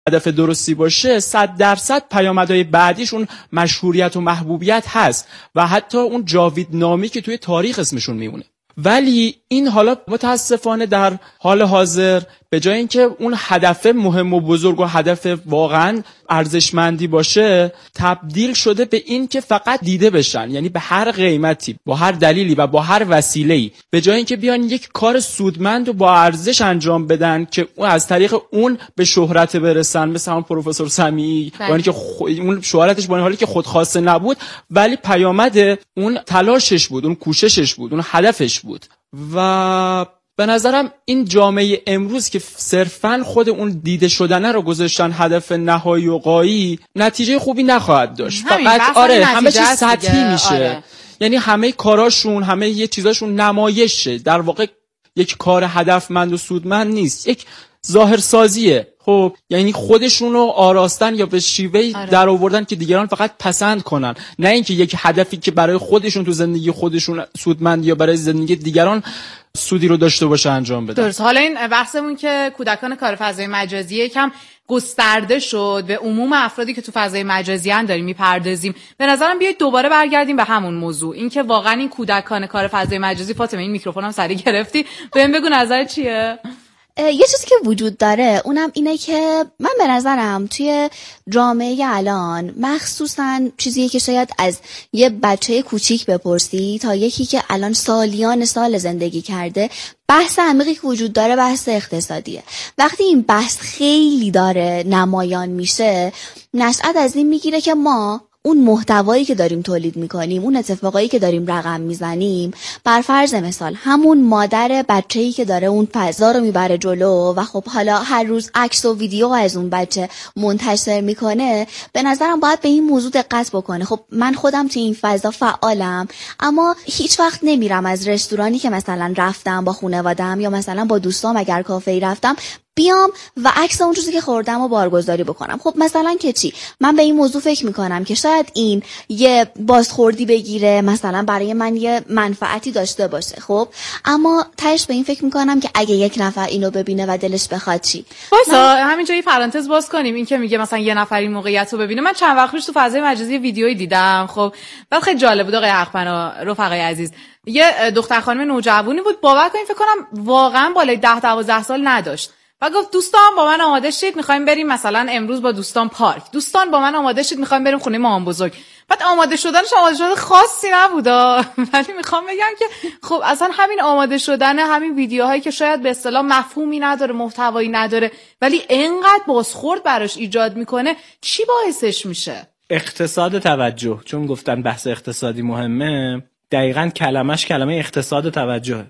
هدف درستی باشه 100% پیامدهای بعدیش اون مشهوریت و محبوبیت هست و حتی اون جاوید نامی که توی تاریخ اسمشون میمونه. ولی این حالا متاسفانه در حال حاضر به جای اینکه اون هدف مهم و بزرگ و هدف واقعا ارزشمندی باشه تبدیل شده به این که فقط دیده بشن، یعنی به هر قیمتی با هر دلیلی و با هر وسیله‌ای به جای اینکه بیان یک کار سودمند و با ارزش انجام بدن که از طریق اون به شهرت برسن، مثل همون پروفسور سمیعی با اینکه اون شهرتش با این حالی که خودخواسته نبود ولی پیامد اون تلاشش بود، اون کوششش بود، اون هدفش بود. و به نظرم این جامعه امروز که صرفاً خود اون دیده شدنه رو گذاشتن هدف نهایی و غایی، نتیجه خوبی نخواهد داشت. فقط همه چیز سطحی میشه. یعنی همه کاراشون، همه یه چیزاشون نمایشه، در واقع یک کار هدفمند و سودمند نیست، یک ظاهرسازیه. خب یعنی خودشون رو آراستن یا به شیوهی در آوردن که دیگران فقط پسند کنن، نه اینکه یک هدفی که برای خودشون تو زندگی خودشون سودمند یا برای زندگی دیگران سودی رو داشته باشه انجام بدن. درست. حالا این بحثمون که کودکان کار فضای مجازی یکم گسترده شد، به عموم افرادی که تو فضای مجازی ان داریم میپردازیم. به نظرم بیاید دوباره برگردیم به همون موضوع، این که واقعا این کودکان کار فضای مجازی، فاطمه این میکروفونم سری گرفتی، بهم بگو نظر چیه؟ یه چیزی که وجود داره اونم اینه که من به نظرم توی جامعه الان، مخصوصا چیزیه که شاید از یه بچه کوچیک بپرسی تا یکی که الان سالیان سال زندگی کرده، بحث عمیقی که وجود داره بحث اقتصادیه. وقتی این بحث خیلی داره نمایان میشه، نشأت از این میگیره که ما اون محتوایی که داریم تولید میکنیم، اون اتفاقایی که داریم رقم میزنیم، بر فرض مثال همون مادر بچه‌ای که داره اون فضا رو میبره جلو و خب حالا هر روز عکس و ویدیو از اون بچه منتشر میکنه، به نظرم باید به این موضوع دقت بکنه. خب من خودم توی این فضا فعالم، اما هیچ وقت نمیرم از رستورانی که مثلا رفتم با خانواده‌ام یا مثلا با دوستام اگر کافه‌ای رفتم بیام و عکس اون چیزی که خوردم و بارگذاری بکنم. خب مثلا که چی؟ من به این موضوع فکر میکنم که شاید این یه بازخوردی بگیره، مثلا برای من یه منفعتی داشته باشه، خب اما تهش به این فکر میکنم که اگه یک نفر اینو ببینه و دلش بخواد چی؟ وایسا همینجا یه پرانتز باز کنیم. این که میگه مثلا یه نفر این موقعیت رو ببینه، من چند وقت پیش تو فضای مجازی ویدیویی دیدم، خب بعد خیلی جالب بود. آقای حق‌پنا، رفقای عزیز، یه دختر خانم نوجوانی بود، باور کنید فکر کنم واقعا بالای 10-12 سال نداشت، و گفت دوستان با من آماده شید میخوایم بریم مثلا امروز با دوستان پارک، دوستان با من آماده شید میخوایم بریم خونه مامان بزرگ. بعد آماده شدن خاصی نبودا، ولی میخوام بگم که خب اصلا همین آماده شدن، همین ویدیوهایی که شاید به اصطلاح مفهومی نداره، محتوایی نداره، ولی اینقدر بازخورد براش ایجاد میکنه، چی باعثش میشه؟ اقتصاد توجه. چون گفتن بحث اقتصادی مهمه، دقیقاً کلمش کلمه اقتصاد توجهه.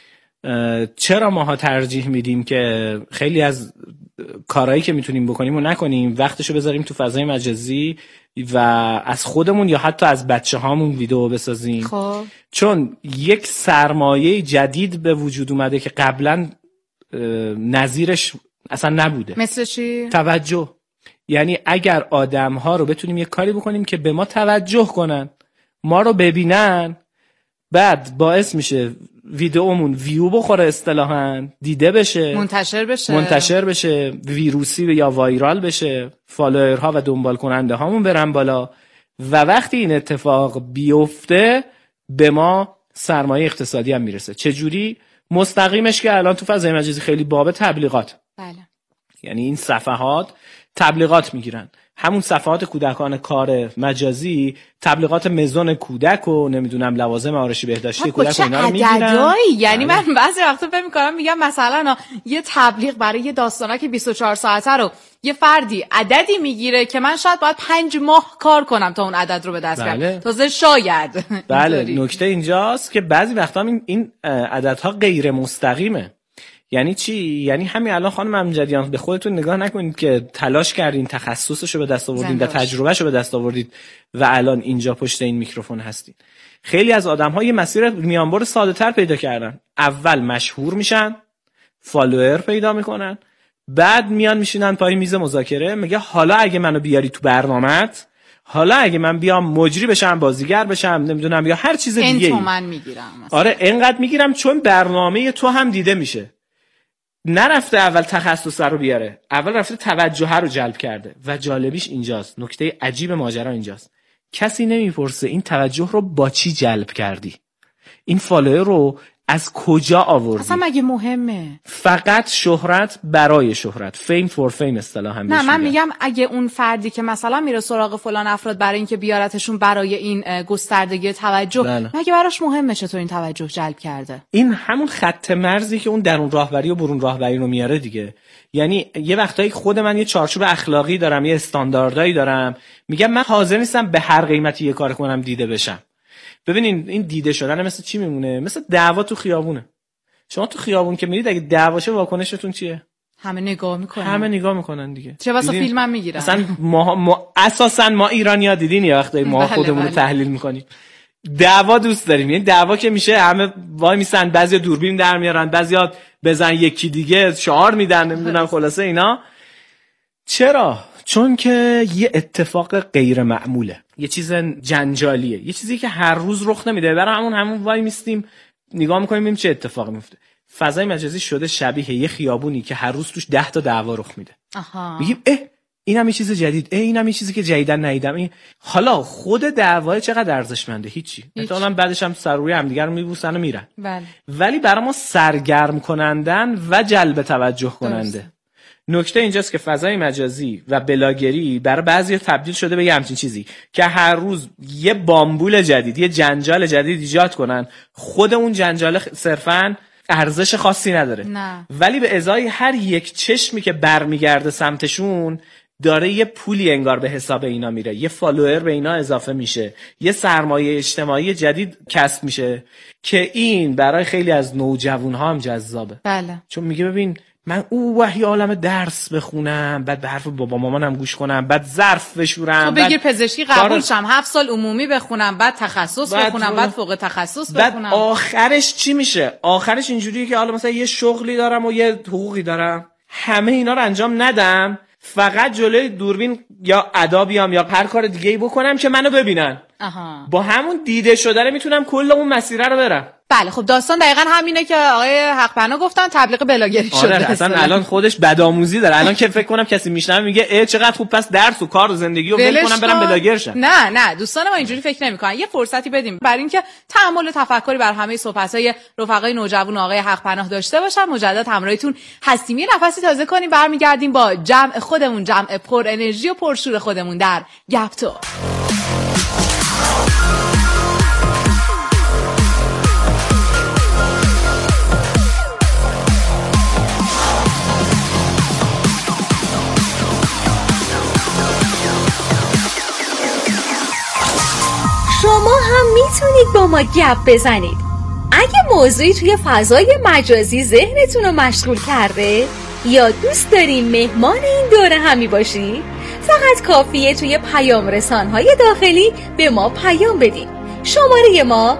چرا ماها ترجیح میدیم که خیلی از کارهایی که میتونیم بکنیم و نکنیم، وقتشو بذاریم تو فضای مجازی و از خودمون یا حتی از بچه هامون ویدیو بسازیم؟ خب چون یک سرمایه جدید به وجود اومده که قبلا نظیرش اصلا نبوده. مثل چی؟ توجه. یعنی اگر آدم ها رو بتونیم یک کاری بکنیم که به ما توجه کنن، ما رو ببینن، بعد باعث میشه ویدئومون ویو بخوره، اصطلاحاً دیده بشه، منتشر بشه، ویروسی یا وایرال بشه، فالوورها و دنبال کننده هامون برن بالا، و وقتی این اتفاق بیفته به ما سرمایه اقتصادی هم میرسه. چجوری؟ مستقیمش که الان تو فضای مجازی خیلی باب تبلیغات. بله. یعنی این صفحات تبلیغات میگیرن، همون صفحات کودکان کار مجازی تبلیغات مزون کودک و نمیدونم لوازم آرایشی بهداشتی کودک اینا رو میگیرن. یعنی من بعضی وقتا فکر می‌کنم میگم مثلا یه تبلیغ برای یه داستانک 24 ساعته رو یه فردی عددی میگیره که من شاید باید 5 ماه کار کنم تا اون عدد رو به دست بیارم. تازه شاید. بله، نکته اینجاست که بعضی وقتا این عددها غیر مستقیمه. یعنی چی؟ یعنی همین الان خانم امجدیان به خودتون نگاه نکنید که تلاش کردین، تخصصشو به دست آوردین و تجربهشو به دست آوردید و الان اینجا پشت این میکروفون هستین. خیلی از آدم‌ها یه مسیر میانبر ساده‌تر پیدا کردن. اول مشهور میشن، فالوور پیدا میکنن، بعد میان میشینن پای میز مذاکره، میگه حالا اگه منو بیاری تو برنامه‌ات، حالا اگه من بیام مجری بشم، بازیگر بشم، نمیدونم یا هر چیز دیگه، این تومن میگیرم. آره اینقدر میگیرم چون برنامه تو هم دیده میشه. نرفته اول تخصص رو بیاره، اول رفته توجه رو جلب کرده. و جالبیش اینجاست، نکته عجیب ماجرا اینجاست، کسی نمیپرسه این توجه رو با چی جلب کردی، این فالوور رو از کجا آوردی. اصلا مگه مهمه؟ فقط شهرت برای شهرت، fame for fame اصطلاح هم. نه من میگم اگه اون فردی که مثلا میره سراغ فلان افراد برای اینکه بیارتشون برای این گستردگی توجه، مگه براش مهمه چطور این توجه جلب کرده؟ این همون خط مرزی که اون درون راهبری و برون راهبری رو میاره دیگه. یعنی یه وقتایی خود من یه چارچوب اخلاقی دارم، یه استانداردایی دارم، میگم من حاضر نیستم به هر قیمتی یه کار کنم دیده بشم. ببینین این دیده شدن مثل چی میمونه؟ مثل دعوا تو خیابونه. شما تو خیابون که میرید اگه دعواشه واکنشتون چیه؟ همه نگاه میکنن. همه نگاه میکنن دیگه. چه واسه فیلمم میگیرن. اصلا ما اساسا ما ایرانی‌ها دیدین یه وقتایی ما خودمون رو تحلیل میکنیم. دعوا دوست داریم. یعنی دعوا که میشه همه وای میسن، بعضیا دوربین در میارن، بعضیا بزن یکی دیگه شعار میدن، نمیدونم خلاصه اینا. چرا؟ چون که یه اتفاق غیر معموله، یه چیز جنجالیه، یه چیزی که هر روز رخ نمیده. برای همون وای میستیم نگاه میکنیم ببینیم چه اتفاقی میفته. فضای مجازی شده شبیه یه خیابونی که هر روز توش 10 تا دعوا رخ میده. میگیم اینم یه چیز جدید، اینم یه چیزی که جدیدن ندیدم. این حالا خود دعوای چقدر ارزشمنده؟ هیچی. مثلا بعدش هم سر روی هم دیگه رو میبوسن و میرن. بله. ولی برای ما سرگرم کنندن و جلب توجه کننده. نکته اینجاست که فضای مجازی و بلاگری برای بعضی تبدیل شده به یه همچین چیزی که هر روز یه بامبول جدید، یه جنجال جدید ایجاد کنن. خود اون جنجال صرفاً ارزش خاصی نداره. نه. ولی به ازای هر یک چشمی که برمیگرده سمتشون داره یه پولی انگار به حساب اینا میره، یه فالوور به اینا اضافه میشه، یه سرمایه اجتماعی جدید کسب میشه که این برای خیلی از نوجوان‌ها هم جذابه. بله. چون میگه ببین من وحی عالم درس بخونم، بعد به حرف بابا مامانم گوش کنم، بعد ظرف بشورم، تو بگیر پزشکی قبول شم، 7 سال عمومی بخونم، بعد تخصص بخونم، بعد فوق تخصص بخونم، بعد آخرش چی میشه؟ آخرش اینجوریه که حالا مثلا یه شغلی دارم و یه حقوقی دارم، همه اینا رو انجام ندم، فقط جلوی دوربین یا ادا بیام یا هر کار دیگه‌ای بکنم که منو ببینن. با همون دیده شدن میتونم کل اون مسیر رو برم. بله خب داستان دقیقاً همینه که آقای حق‌پنا گفتن، تبلیغ بلاگری شده. آره اصلا الان خودش بدآموزی داره. الان که فکر کنم کسی میشنوه میگه چقدر خوب، پس درس و کار و زندگی رو ول کنم برم بلاگر شم. نه دوستان ما اینجوری فکر نمی‌کنن. یه فرصتی بدیم برای اینکه تأمل و تفکری بر همه صحبت‌های رفقای نوجوان آقای حق‌پناه داشته باشن. مجدد همراهیتون هستیم. یه نفسی تازه کنیم، برمیگردیم با جمع خودمون، جمع پر انرژی و پرشور خودمون در گپ تو. شما هم میتونید با ما گپ بزنید. اگه موضوعی توی فضای مجازی ذهنتون رو مشغول کرده یا دوست دارین مهمان این دوره همی باشید، فقط کافیه توی پیام رسان‌های داخلی به ما پیام بدید. شماره ما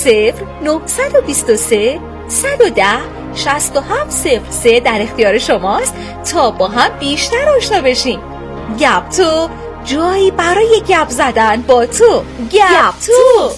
0923 110 6703 در اختیار شماست تا با هم بیشتر آشنا بشیم. گپ تو، جایی برای گپ زدن با تو. گپ تو.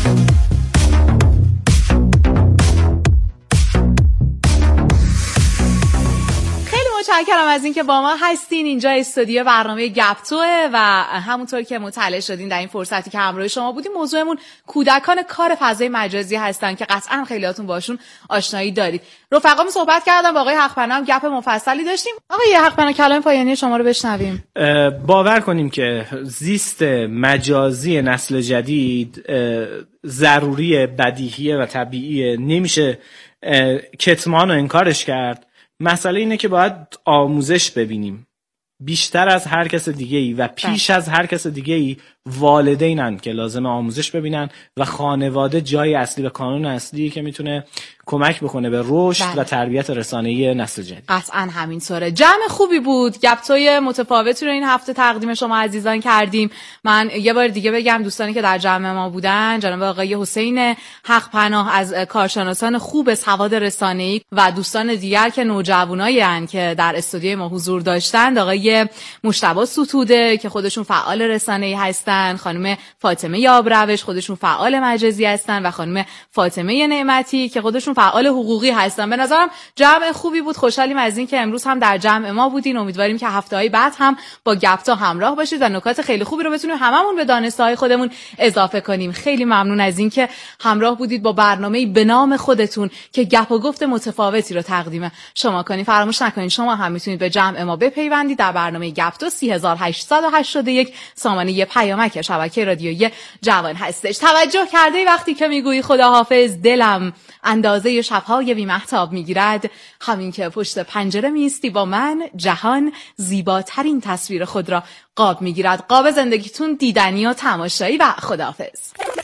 متشکرم از اینکه با ما هستین. اینجا استودیو برنامه گپ توه و همونطور که مطلع شدین در این فرصتی که همراه شما بودیم، موضوعمون کودکان کار فضای مجازی هستن که قطعا خیلیاتون باشون آشنایی دارید. رفقام صحبت کردم با آقای حق‌پناه، گپ مفصلی داشتیم. آقای حق‌پناه کلام پایانی شما رو بشنویم. باور کنیم که زیست مجازی نسل جدید ضروری، بدیهیه و طبیعیه، نمیشه کتمان و انکارش کرد. مسئله اینه که باید آموزش ببینیم بیشتر از هر کس دیگه‌ای و پیش از هر کس دیگه‌ای والدینن که لازم آموزش ببینن و خانواده جای اصلی و کانون اصلی که میتونه کمک بکنه به رشد و تربیت رسانه‌ای نسل جدید. قطعاً همینطوره. جمع خوبی بود. گپ‌توی متفاوتی رو این هفته تقدیم شما عزیزان کردیم. من یه بار دیگه بگم دوستانی که در جمع ما بودن، جناب آقای حسین حق‌پناه از کارشناسان خوب سواد رسانه‌ای و دوستان دیگر که نوجوانایین که در استودیوی ما حضور داشتند، آقای آقای مجتبی ستوده که خودشون فعال رسانه‌ای هستن، خانم فاطمه یابروش خودشون فعال مجازی هستن و خانم فاطمه نعمتی که خودشون فعال حقوقی هستن. به نظرم جمع خوبی بود. خوشحالیم از این که امروز هم در جمع ما بودین. امیدواریم که هفته‌های بعد هم با گپتا همراه باشید و نکات خیلی خوبی رو بتونیم هممون به دانسته‌های خودمون اضافه کنیم. خیلی ممنون از این که همراه بودید با برنامه‌ای به نام خودتون که گپ و گفت متفاوتی رو تقدیم شما کنید. فراموش نکنید شما هم میتونید به جمع ما بپیوندید در برنامه گپتا 3881 سامانه پیامک شبکه رادیویی جوان هستش. توجه کرده وقتی که میگویی خداحافظ دلم اندازه شب‌های بی مهتاب میگیرد، همین که پشت پنجره میستی با من جهان زیباترین تصویر خود را قاب میگیرد. قاب زندگیتون دیدنی و تماشایی و خداحافظ.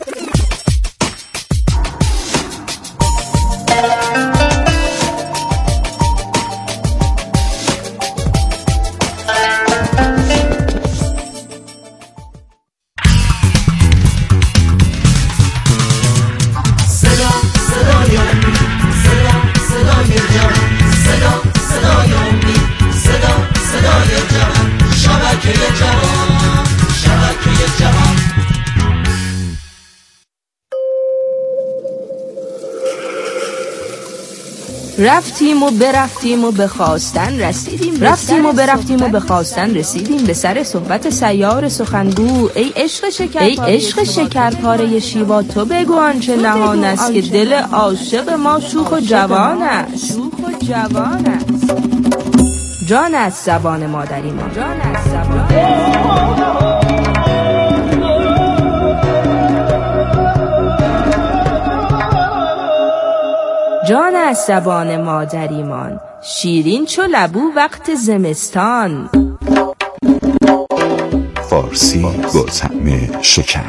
رفتیم و برفتیم و به خواستن رسیدیم، به سر صحبت سیار سخنگو. ای عشق شکرپاره شیوا، تو بگو آنچه نهان است که دل عاشق ما شوخ و جوان است. جان از زبان مادری ما، جان از زبان مادریمان، شیرین چو لبو وقت زمستان. فارسی با طعم شکر.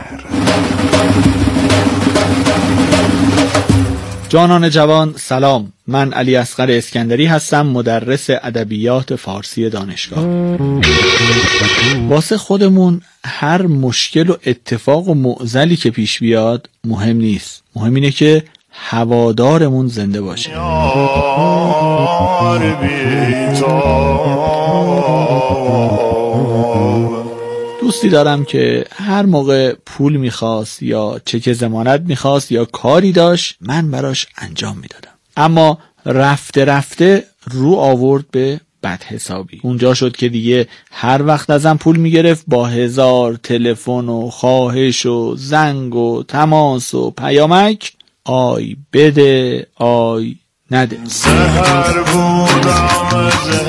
جانان جوان سلام، من علی اصغر اسکندری هستم، مدرس ادبیات فارسی دانشگاه. واسه خودمون هر مشکل و اتفاق و معضلی که پیش بیاد مهم نیست، مهم اینه که هوادارمون زنده باشه. دوستی دارم که هر موقع پول میخواست یا چک ضمانت میخواست یا کاری داشت من براش انجام میدادم، اما رفته رفته رو آورد به بدحسابی. اونجا شد که دیگه هر وقت ازم پول میگرفت با 1000 تلفن و خواهش و زنگ و تماس و پیامک آی بده آی نده. سحر بودم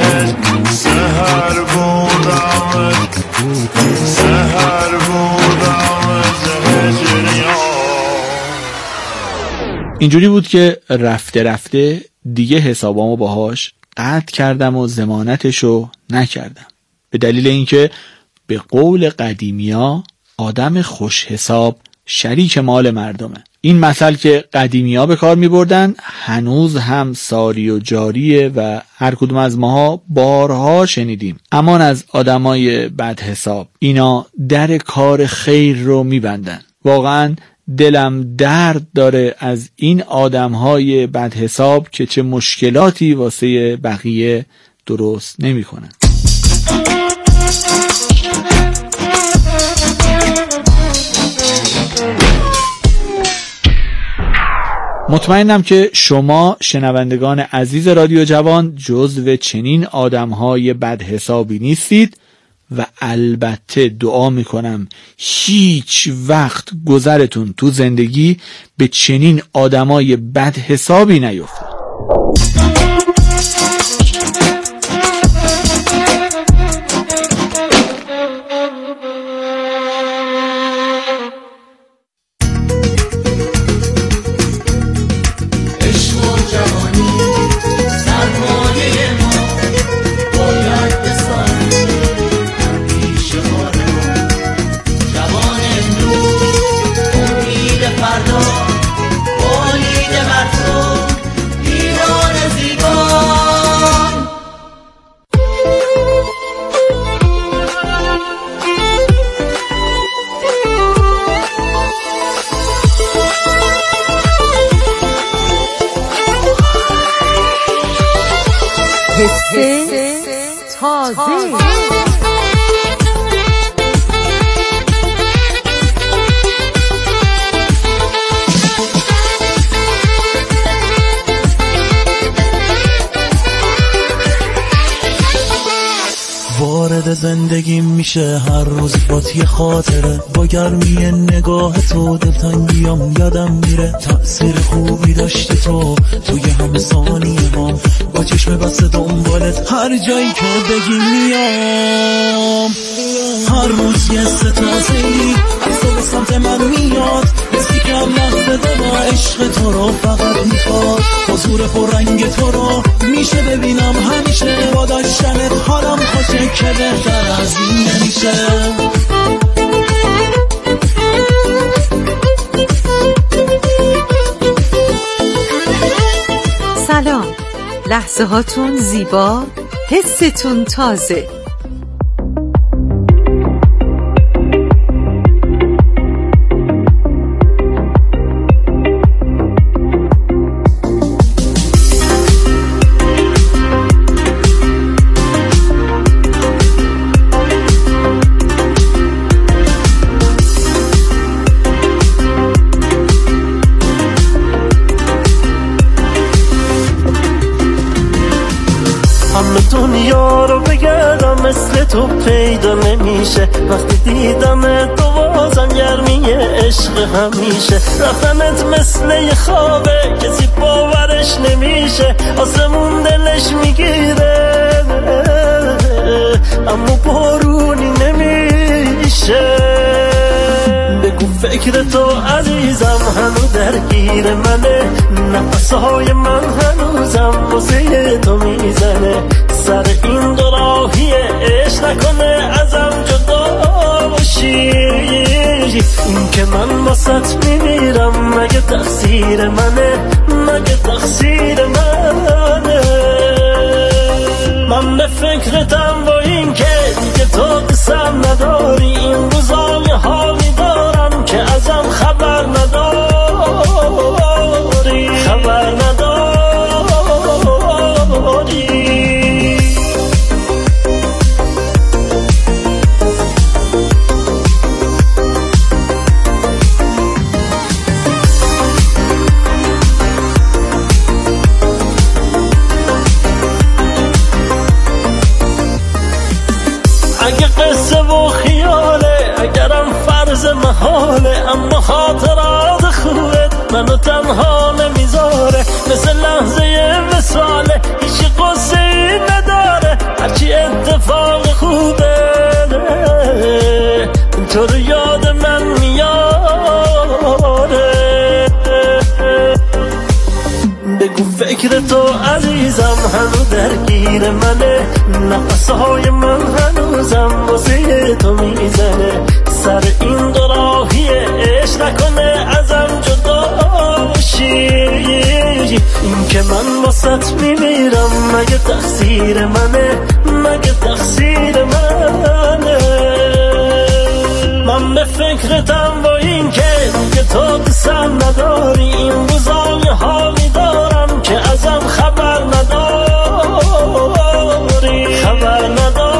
اینجوری بود که رفته رفته دیگه حسابامو باهاش قطع کردم و ضمانتشو نکردم، به دلیل اینکه به قول قدیمیا آدم خوش حساب شریک مال مردمه. این مثل که قدیمیا به کار می بردن هنوز هم ساری و جاریه و هر کدوم از ماها بارها شنیدیم. امان از آدمای بد حساب، اینا در کار خیر رو می بندن. واقعا دلم درد داره از این آدمهای بد حساب که چه مشکلاتی واسه بقیه درست نمی کنن. مطمئنم که شما شنوندگان عزیز رادیو جوان جزو چنین آدمهای بدحسابی نیستید و البته دعا میکنم هیچ وقت گذرتون تو زندگی به چنین آدمای بدحسابی نیفته. فردا، امید بر تو، ایران زیبا. زندگیم میشه هر روز بات یه خاطره، با گرمی نگاه تو دلتنگیام یادم میره. تأثیر خوبی داشتی تو توی همه ثانیه هم، با چشم بسته دنبالت هر جایی که بگی میام. هر روز یه ستازه‌ای از تو به سمت من میاد، حسی که هم لحظه دارم عشق تو رو فقط میخواد. حضور پررنگ تو رو میشه ببینم همیشه، با داشتنت حالم خوشه که بهتر از این نمیشه. سلام، لحظه هاتون زیبا، حستون تازه. دنیا رو بگردم مثل تو پیدا نمیشه، وقتی دیدم تو بازم گرمی عشق همیشه. رفتنت مثل یه خوابه کسی باورش نمیشه، آسمون دلش میگیره اما بارونی نمیشه. بگو فکر تو عزیزم هنو درگیر منه، نفسهای من هنوزم واسه تو میزنه. سر این دو راهی عشق نکنه ازم جدا باشی، این که من واسط میمیرم مگه تقصیر منه، مگه تقصیر منه. من به فکرتم با این که دیگه تو قسم نداری، این روزای حالی دارم که ازم خبر نداری، خبر نداری. اگه قصه و خیاله، اگرم فرض محاله، اما خاطرات خوبت منو تنها نمیذاره. مثل لحظه وصاله هیچ قصه ای نداره، هرچی اتفاق خوبه تو رو یاد من میاره. بگو فکر تو عزیزم هنو درگیر منه، نفسهای من هنوزم واسه تو میزنه. سر این دو راهی عشق نکنه ازم جدا باشی، این که من واسط میمیرم مگه تقصیر منه، مگه تقصیر منه. من به فکرتم با این که دیگه تو قسم نداری، این روزای حالی دارم که ازم خبر نداری، خبر نداری.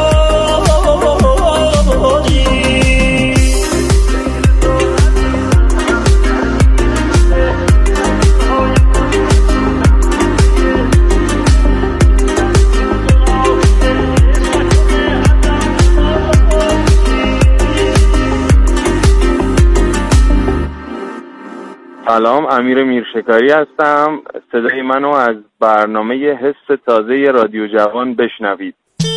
سلام، امیر میرشکاری هستم. صدای منو از برنامه حس تازه رادیو جوان بشنوید.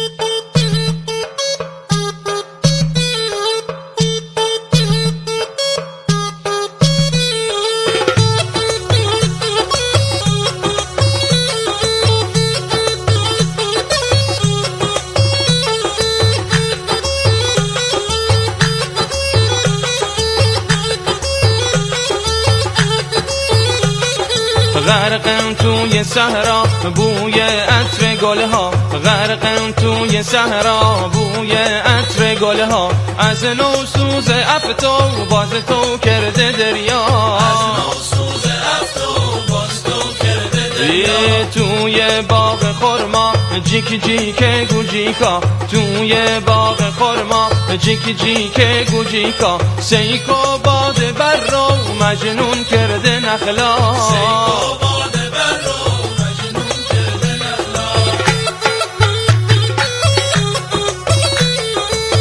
غرقم توی صحرا بوی عطر گلها، غرقم توی صحرا بوی عطر گلها. از نو سوز افتو باز تو کرده دریا، از نو سوز افتو باز تو کرده دریا. توی باغ خرما جیک جیک گوجیکا، توی باغ خرما جیک جیک گوجیکا. سیکو باد بر رو مجنون کرده نخلا، سیکو باد بر رو مجنون کرده نخلا.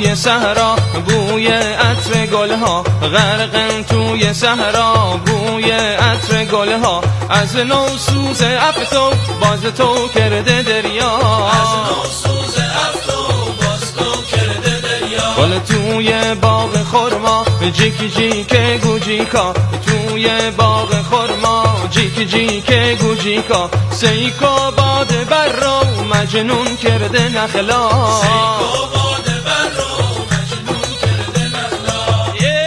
توی صحرا بوی عطر گلها، غرقم توی صحرا بوی عطر گلها، از نوسوز افتو باز تو کرده دریا، از نوسوز افتو باز تو کرده دریا. گل توی باغ خرما جیک جیک گوجیکا، توی باغ خرما جیک جیک گوجیکا، سیکو باد بر رو مجنون کرده نخلا، سیکو باد بر رو مجنون کرده نخلا.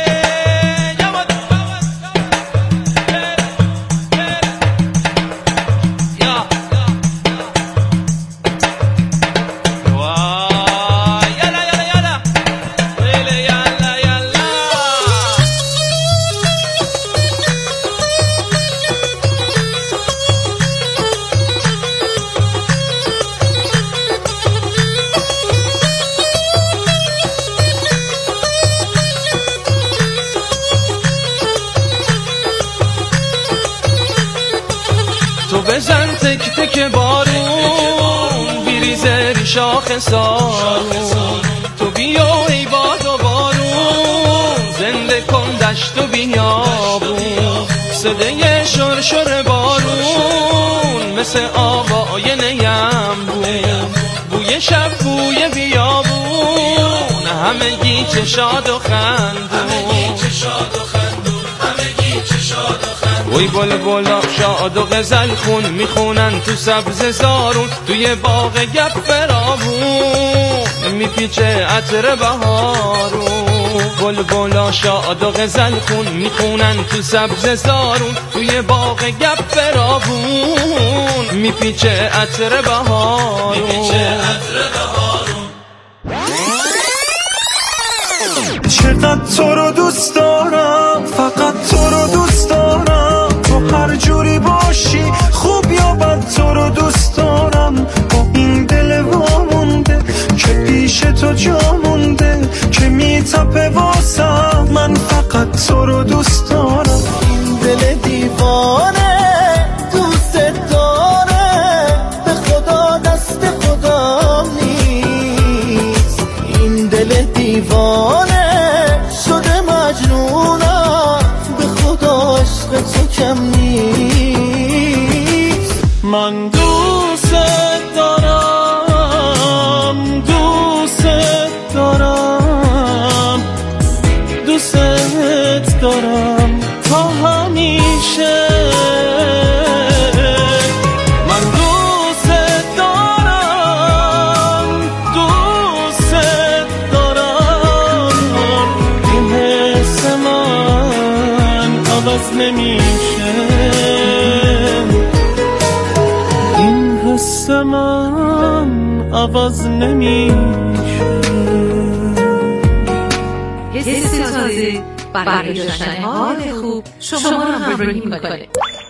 تو بزن تک تک بارون بیریزه ری شاخ سارون، تو بیا ای باد و بارون زنده کن دشت و بیابون، صدای شرشر بارون مثل آوای نیم بون، بوی شب بوی بیابون همگی چه شاد و خندون، وی بلبلا شاد و غزل خون میخونن تو سبز زارون، توی باغ گپ فرابون میپیچه عطر بهارون، بلبلا شاد و غزل خون میخونن تو سبز زارون، توی باغ گپ فرابون میپیچه عطر بهارون. چقدر تو رو دوست دارم، فقط تو رو دوست دارم، تو هر جوری باشی خوب یا بد تو رو دوست دارم، با این دل وامونده که پیش تو جا مونده که میتپه واسم، من فقط تو رو دوست دارم. این دل دیوانه دوست داره، به خدا دست خدا نیست، این دل دیوانه شده مجنونم، به خدا عشق تو کم نیست. من دوست دارم، دوست دارم، دوست دارم تا همیشه، من دوست دارم، دوست دارم، این حس من عوض نمیشه، این حس من عوض نمیشه. حس تازه برای داشتن حال خوب شما رو همراهی میکنه.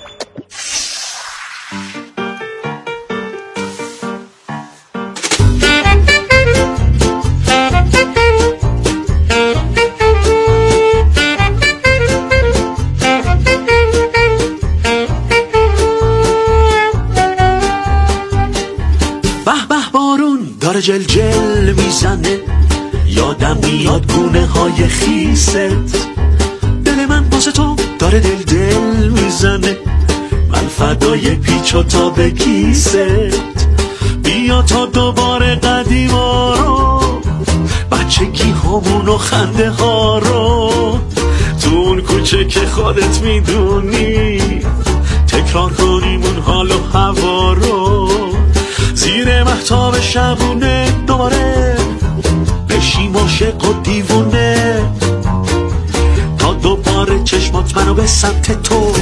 به به بارون داره جل جل میزنه، یادم میاد گونه های خیست، دل من واسه تو داره دل دل میزنه، من فدای پیچ و تاب کیست، بیا تا دوباره قدیما رو، بچگی همون و خنده ها رو، تو اون کوچه که خودت میدونی، تکرار کنیم اون حال و هوا رو، زیر مهتاب شبونه دوباره بشیم عاشق و دیوونه، تا دوباره چشمات منو به سمت تو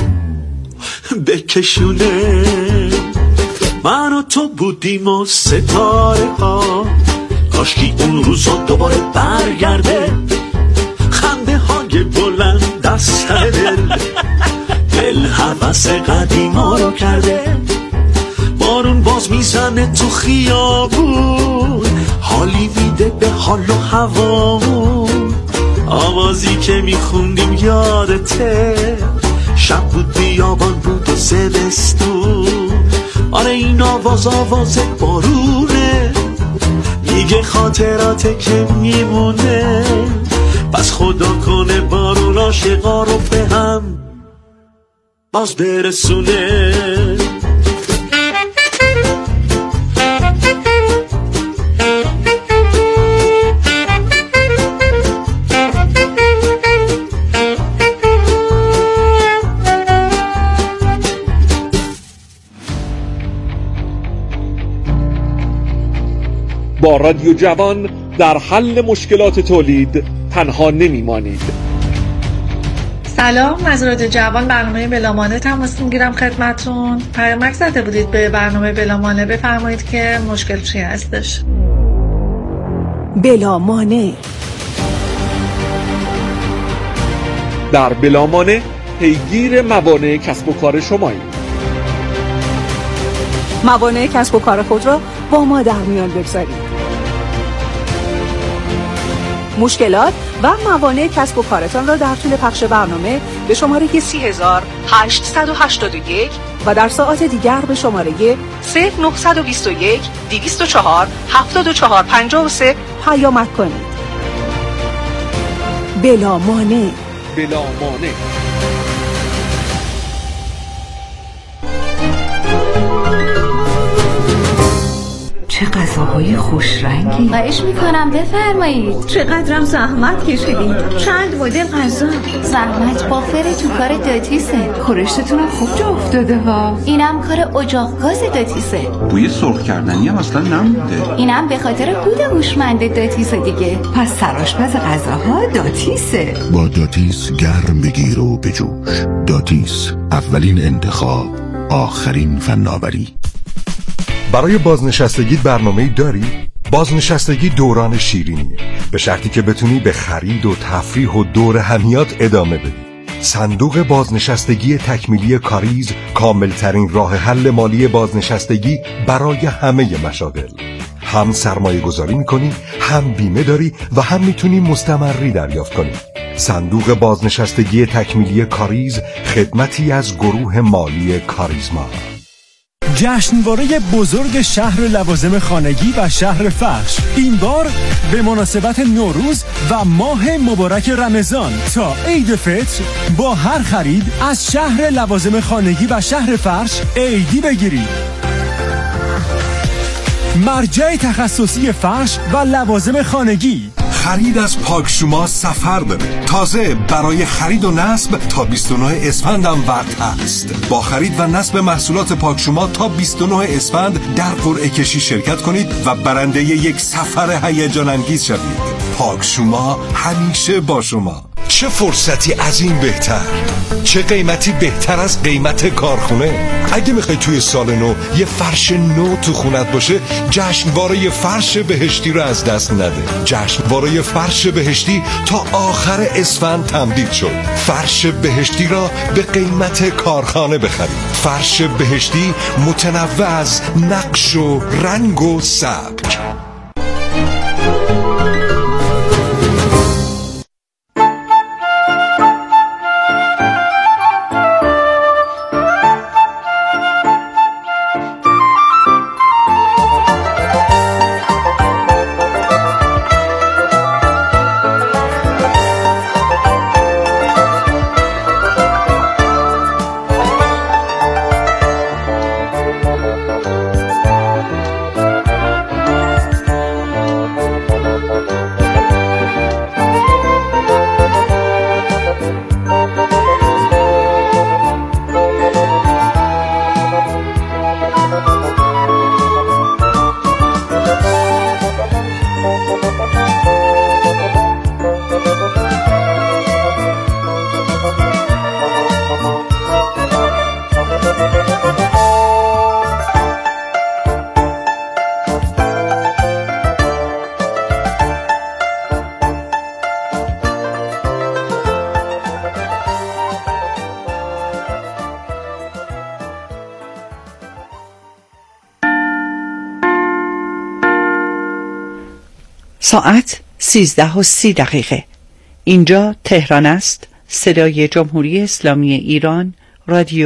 بکشونه. من و تو بودیم و ستاره ها، کاشکی اون روزا دوباره برگرده، خنده های بلند دست دل هوس قدیما رو کرده، بارون باز میزنه تو خیابون، حالی میده به حال و هوامون، آوازی که میخوندیم یادته، شب بود بیابان بود و زمستون، آره این آواز بارونه، میگه خاطرات که میمونه، بس خدا کنه بارون عاشقا رو به هم باز برسونه. با رادیو جوان در حل مشکلات تولید تنها نمیمانید. سلام، از رادیو جوان برنامه بلامانه تماس میگیرم خدمتون. پیامک زده بودید به برنامه بلامانه، بفرمایید که مشکل چی هستش. بلامانه. در بلامانه پیگیر موانع کسب و کار شماییم. موانع کسب و کار خود را با ما در میان بگذارید. مشکلات و موانع کسب و کارتان را در طول پخش برنامه به شماره 30881 و در ساعات دیگر به شماره 0921 204 7453 پیامک کنید. بلامانع. بلامانع. چه غذاهای خوش رنگی. خواهش میکنم بفرمایید. چقدرم زحمت کشیدین. چند مدل غذا. زحمت با فر تو کار داتیسه. خورشتتونم خوب جا افتاده ها. اینم کار اجاق گاز داتیسه. بوی سرخ کردنی هم اصلا نمونده. اینم به خاطر کود هوشمند داتیسه دیگه. پس سرآشپز غذاها داتیسه. با داتیس گرم بگیر و بجوش. داتیس، اولین انتخاب، آخرین فناوری. برای بازنشستگی برنامه‌ای داری؟ بازنشستگی دوران شیرینیه، به شرطی که بتونی به خرید و تفریح و دور همیات ادامه بدی. صندوق بازنشستگی تکمیلی کاریز کاملترین راه حل مالی بازنشستگی برای همه مشاغل. هم سرمایه گذاری میکنی، هم بیمه داری و هم میتونی مستمری دریافت کنی. صندوق بازنشستگی تکمیلی کاریز، خدمتی از گروه مالی کاریزما. جشنواره بزرگ شهر لوازم خانگی و شهر فرش، این بار به مناسبت نوروز و ماه مبارک رمضان تا عید فطر با هر خرید از شهر لوازم خانگی و شهر فرش عیدی بگیرید. مرجع تخصصی فرش و لوازم خانگی. خرید از پاکشوما سفر داره. تازه برای خرید و نصب تا 29 اسفند هم وقت هست. با خرید و نصب محصولات پاکشوما تا 29 اسفند در قرعه کشی شرکت کنید و برنده یک سفر هیجان انگیز شوید. پاکشوما همیشه با شما. چه فرصتی از این بهتر، چه قیمتی بهتر از قیمت کارخونه. اگه میخوای توی سال نو یه فرش نو تو خونت باشه، جشنواره فرش بهشتی رو از دست نده. جشنواره فرش بهشتی تا آخر اسفند تمدید شد. فرش بهشتی را به قیمت کارخانه بخرید. فرش بهشتی متنوع از نقش و رنگ و سبک. ساعت 13:30. اینجا تهران است. صدای جمهوری اسلامی ایران، رادیو